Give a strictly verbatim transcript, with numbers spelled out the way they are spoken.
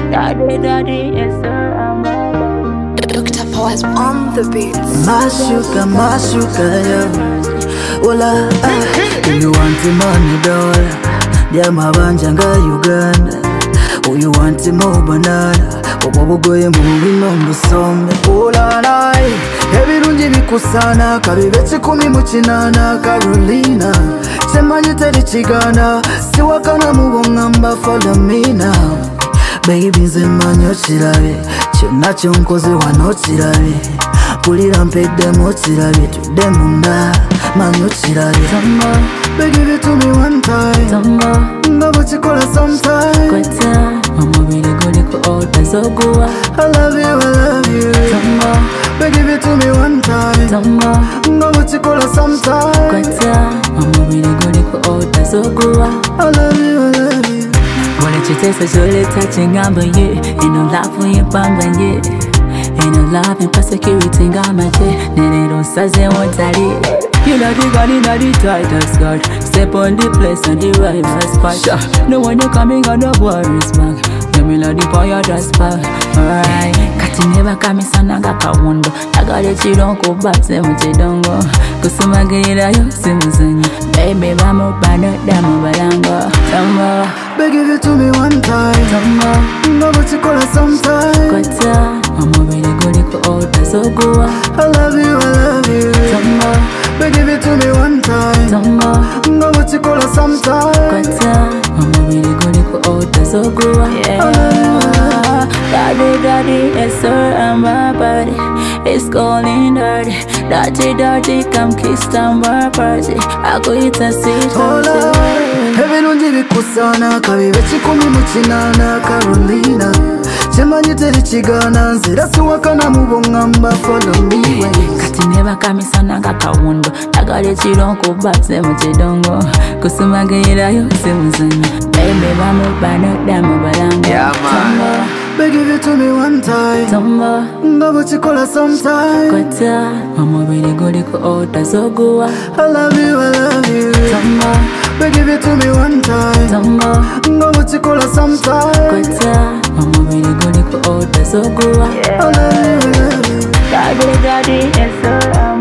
Daddy, daddy, yes sir, I'm a Doctor Powers on the beats. My sugar, my sugar, yeah. Ola, ah. Do you want the money, dollar? Dia mabanja nga Uganda. Oh, you want the more banana? Obo goye mubi nombusombe. Ola, nai. Ebirungi bikusana kabibe kikumi mu kinana Carolina. Semanyi teri kigana siwakana mu bungamba follow me now. Baby nze manyi okirabe kyonna kyonkoze wano okirabe mpulira mpeddemu okirabe tudde munda manyi okirabe Tamba, Baby give it to me one time tamba, nga bwekikola sometime kwata omubiri guliko oda zoguwa I love you, I love you Tamba, Baby give it to me one time tamba, nga bwekikola sometime kwata omubiri guliko oda zoguwa I love you, I love you Wanna you taste a jolly touching on you ain't no love for you bambang you ain't no love and security on my day Nene don't say what I did You know the gun in the tightest skirt Step on the place and the rivers spot No one you coming on the worries back Let me let the fire just back Alright Kati never come in sananga kawondo I got it you don't go back say what you don't go Kusuma girira yo simuzenga Baby vamo bano damo balango Tamba Baby give it to me one time Tamba nga bwekikola sometime Kwata omubiri guliko oda zoguwa I love you, I love you Tamba Baby give it to me one time Tamba nga bwekikola sometime Kwata omubiri guliko oda zoguwa Yeah Daddy, daddy, yes sir, I'm my body It's calling dirty Dirty, dirty, come kiss some more party I go eat and see Ola, ebirungi bikusana kabibe kikumi mu kinana Carolina kyemanyi teri kigana nzira siwakana mu bungamba follow me way Kati neba kamisana nga kawondo Agala ekiro nkuba se mu kidongo Kusumagirira yo se muzanyo Baby bamubano damu balanga Yeah, man. Baby give it to me one time Tamba nga bwekikola sometime Kwata omubiri guliko oda zoguwa I love you, I love you Tamba Baby give it to me one time Tamba nga bwekikola sometime Kwata omubiri guliko oda zoguwa I love you, I love you Daddy, daddy, yes sir,